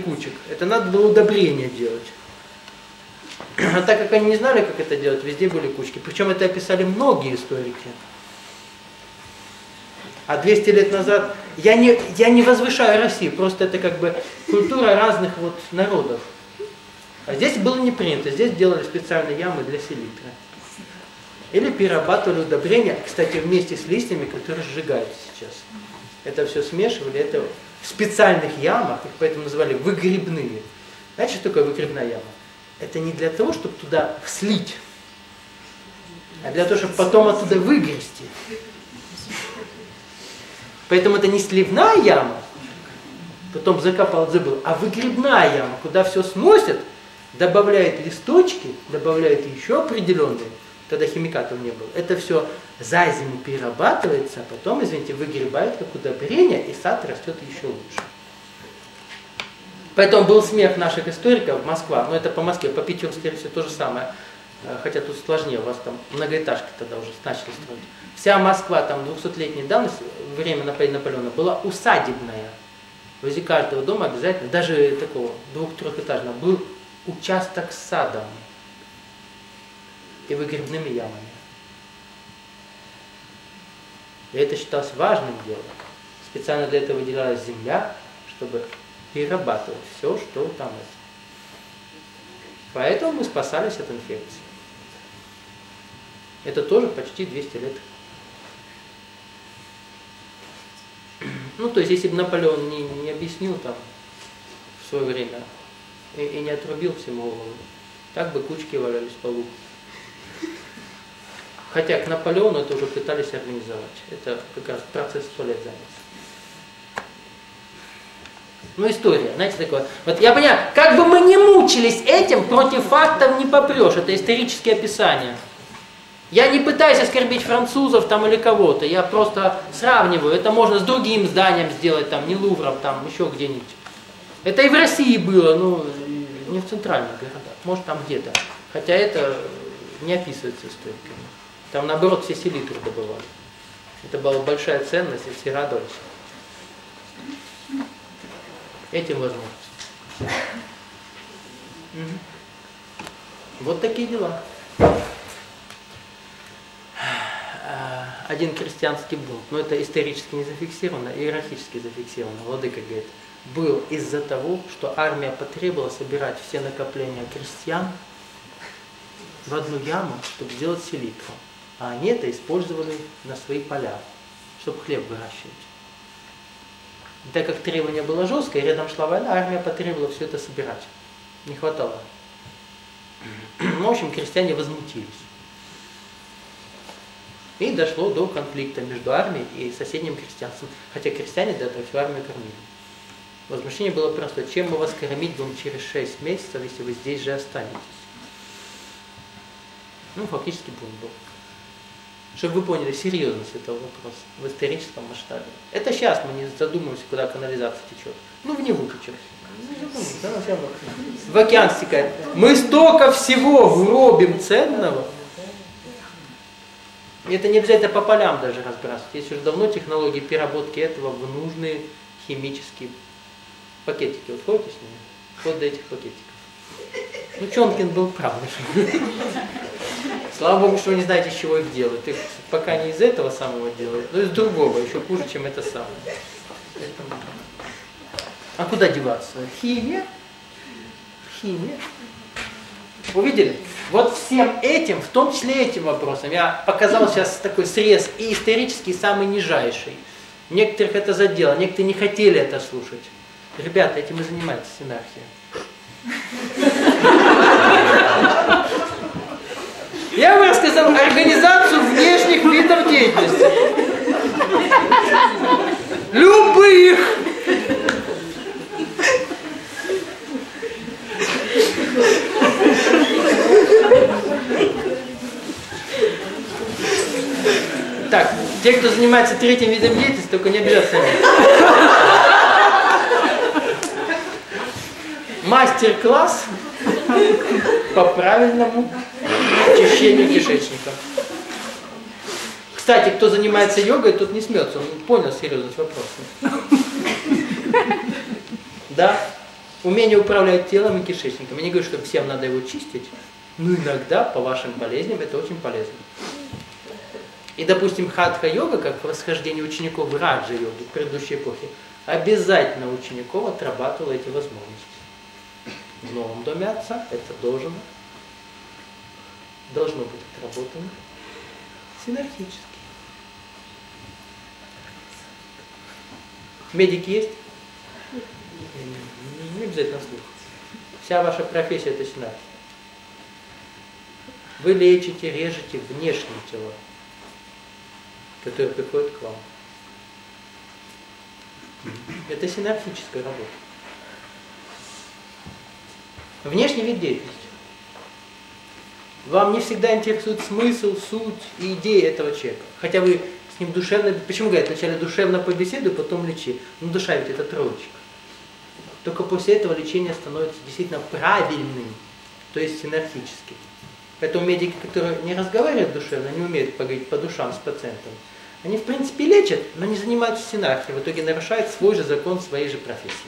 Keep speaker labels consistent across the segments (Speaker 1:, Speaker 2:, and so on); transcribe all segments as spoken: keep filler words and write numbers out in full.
Speaker 1: кучек. Это надо было удобрения делать. А так как они не знали, как это делать, везде были кучки. Причем это описали многие историки. А двести лет назад, я не, я не возвышаю Россию, просто это как бы культура разных вот народов. А здесь было не принято, здесь делали специальные ямы для селитры. Или перерабатывали удобрения, кстати, вместе с листьями, которые сжигаются сейчас. Это все смешивали, это в специальных ямах, их поэтому называли выгребные. Знаете, что такое выгребная яма? Это не для того, чтобы туда слить, а для того, чтобы потом оттуда выгрести. Поэтому это не сливная яма, потом закопал, забыл, а выгребная яма, куда все сносят, добавляют листочки, добавляют еще определенные, тогда химикатов не было. Это все за зиму перерабатывается, а потом, извините, выгребают как удобрение, и сад растет еще лучше. Поэтому был смех наших историков, Москва, но это по Москве, по Питеру, скорее всего, то же самое. Хотя тут сложнее, у вас там многоэтажки тогда уже начали строить. Вся Москва, там двухсотлетней давности, время Наполеона, была усадебная. Возле каждого дома обязательно, даже такого двух-трехэтажного, был участок с садом и выгребными ямами. И это считалось важным делом. Специально для этого выделялась земля, чтобы перерабатывать все, что там есть. Поэтому мы спасались от инфекции. Это тоже почти двести лет. Ну, то есть, если бы Наполеон не, не объяснил там в свое время и, и не отрубил всему голову, так бы кучки валялись по полу. Хотя к Наполеону это уже пытались организовать. Это как раз процесс сто лет занялся. Ну, история, знаете, такое. Вот я понимаю, как бы мы ни мучились этим, против фактов не попрешь. Это исторические описания. Я не пытаюсь оскорбить французов там или кого-то, я просто сравниваю. Это можно с другим зданием сделать, там, не Лувром, там, еще где-нибудь. Это и в России было, ну, не в центральных городах, может там где-то. Хотя это не описывается историками. Там, наоборот, все селитру добывали. Это была большая ценность, и все радовались этим возможностям. Угу. Вот такие дела. Один крестьянский бунт, но это исторически не зафиксировано, иерархически зафиксировано, владыка говорит, был из-за того, что армия потребовала собирать все накопления крестьян в одну яму, чтобы сделать селитру. А они это использовали на свои поля, чтобы хлеб выращивать. И так как требование было жесткое, рядом шла война, армия потребовала все это собирать. Не хватало. Ну, в общем, крестьяне возмутились. И дошло до конфликта между армией и соседним крестьянством. Хотя крестьяне до этого всю армию кормили. Возмущение было просто, чем мы вас кормить будем через шесть месяцев, если вы здесь же останетесь. Ну, фактически бунт был. Чтобы вы поняли серьезность этого вопроса в историческом масштабе. Это сейчас мы не задумываемся, куда канализация течет. Ну, в Неву течет. В океан стекает. Мы столько всего вробим ценного. Это не обязательно по полям даже разбрасывать. Есть уже давно технологии переработки этого в нужные химические пакетики. Вот ходите с ними? Вот до этих пакетиков. Ну, Чонкин был прав. Слава Богу, что вы не знаете, из чего их делают. Их пока не из этого самого делают, но из другого, еще хуже, чем это самое. А куда деваться? Химия? Химия. Увидели? Вот всем этим, в том числе этим вопросом, я показал сейчас такой срез и исторический, и самый нижайший. Некоторых это задело, некоторые не хотели это слушать. Ребята, этим и занимается синархия. Я вам рассказал организацию внешних видов деятельности. Любых. Так, те, кто занимается третьим видом деятельности, только не обижаться. Мастер-класс по правильному очищению кишечника. Кстати, кто занимается йогой, тут не смеется, он понял серьезность вопроса. Да, Умение управлять телом и кишечником. Я не говорю, что всем надо его чистить, но иногда по вашим болезням это очень полезно. И, допустим, хатха-йога, как восхождение учеников в раджа-йоги в предыдущей эпохе, обязательно учеников отрабатывала эти возможности. В новом доме отца это должно, должно быть отработано синергически. Медики есть? Не обязательно слух. Вся ваша профессия это синергия. Вы лечите, режете внешние тела, которые приходят к вам. Это синергическая работа. Внешний вид деятельности. Вам не всегда интересует смысл, суть и идея этого человека. Хотя вы с ним душевно... Почему говорят, вначале душевно побеседуй, потом лечи? Ну душа ведь это троечка. Только после этого лечение становится действительно правильным, то есть синергическим. Поэтому медики, которые не разговаривают душевно, не умеют поговорить по душам с пациентом, они в принципе лечат, но не занимаются синергией, в итоге нарушают свой же закон своей же профессии.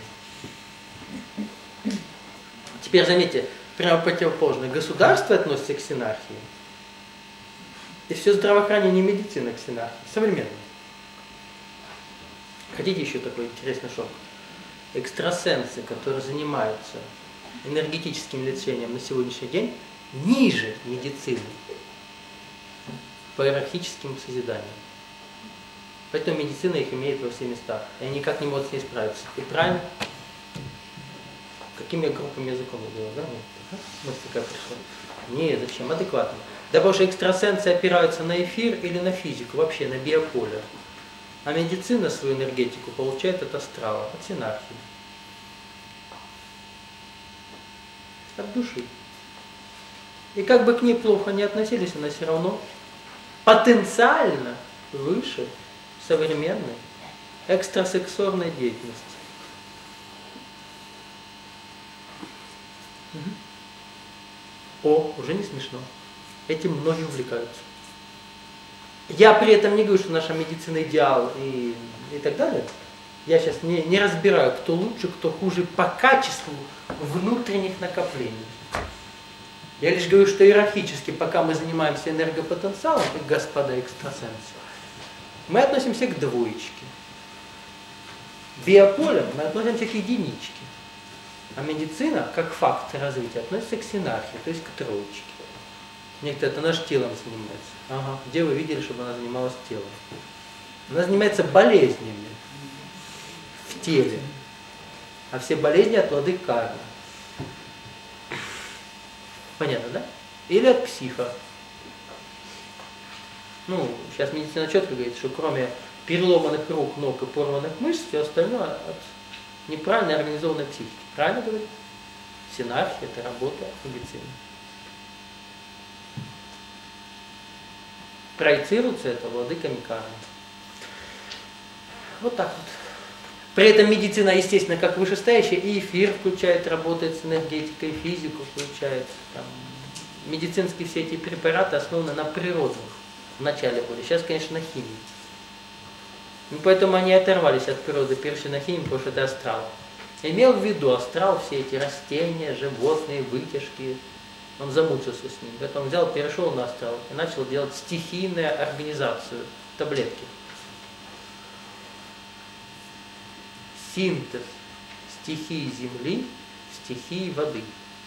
Speaker 1: Теперь заметьте, прямо противоположно. Государство относится к синергии. И все здравоохранение и медицина к синергии. Современное. Хотите еще такой интересный шок? Экстрасенсы, которые занимаются энергетическим лечением на сегодняшний день, ниже медицины по иерархическим созиданиям. Поэтому медицина их имеет во все местах. И они никак не могут с ней справиться. И правильно? Какими группами языком я говорил, да? Мысль такая пришла. Не, зачем? Адекватно. Да потому что экстрасенсы опираются на эфир или на физику, вообще на биополе. А медицина свою энергетику получает от астрала, от синергии. От души. И как бы к ней плохо не относились, она все равно потенциально выше современной экстрасексуальной деятельности. О, уже не смешно. Этим многие увлекаются. Я при этом не говорю, что наша медицина идеал и, и так далее. Я сейчас не, не разбираю, кто лучше, кто хуже по качеству внутренних накоплений. Я лишь говорю, что иерархически, пока мы занимаемся энергопотенциалом, как господа экстрасенсы, мы относимся к двоечке. Биополем мы относимся к единичке. А медицина, как факт развития, относится к синергии, то есть к троечке. Некоторые, это наш телом занимается. Ага. Где вы видели, чтобы она занималась телом? Она занимается болезнями в теле. А все болезни от владык кармы. Понятно, да? Или от психа. Ну, сейчас медицина четко говорит, что кроме переломанных рук, ног и порванных мышц, все остальное от неправильно организованной психики. Правильно говорит? Синергия – это работа медицины. Проецируется это владыками кармы. Вот так вот. При этом медицина, естественно, как вышестоящая, и эфир включает, работает с энергетикой, физику включает. Там, медицинские все эти препараты основаны на природных в начале были. Сейчас, конечно, на химии. Ну, поэтому они оторвались от природы, перешли на химию, потому что это астрал. Имел в виду астрал все эти растения, животные, вытяжки. Он замучился с ним. Поэтому он взял, перешел на астрал и начал делать стихийную организацию, таблетки. Синтез стихии земли, стихии воды.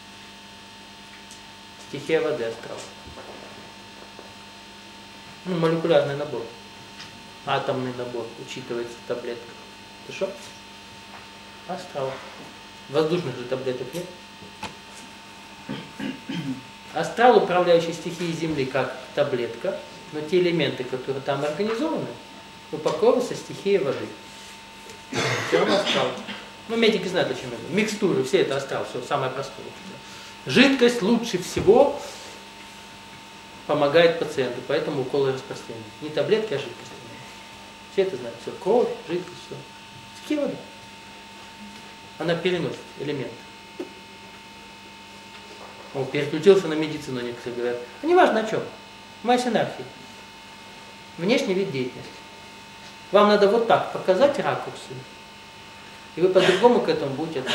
Speaker 1: Стихия воды астрал. Ну, молекулярный набор. Атомный набор учитывается в таблетках. Это что? Астрал. Воздушных же таблеток нет. Астрал, управляющий стихией Земли, как таблетка, но те элементы, которые там организованы, упаковываются стихией воды. Все равно астрал. Ну, медики знают, о чем я говорю. Микстуры, все это астрал, все самое простое. Жидкость лучше всего помогает пациенту, поэтому уколы распространены. Не таблетки, а жидкость. Все это знают. Все, кровь, жидкость, все. Стихия воды. Она переносит элементы. Он переключился на медицину, некоторые говорят. А не важно о чем. Моя синергия. Внешний вид деятельности. Вам надо вот так показать ракурсы, и вы по-другому к этому будете относиться.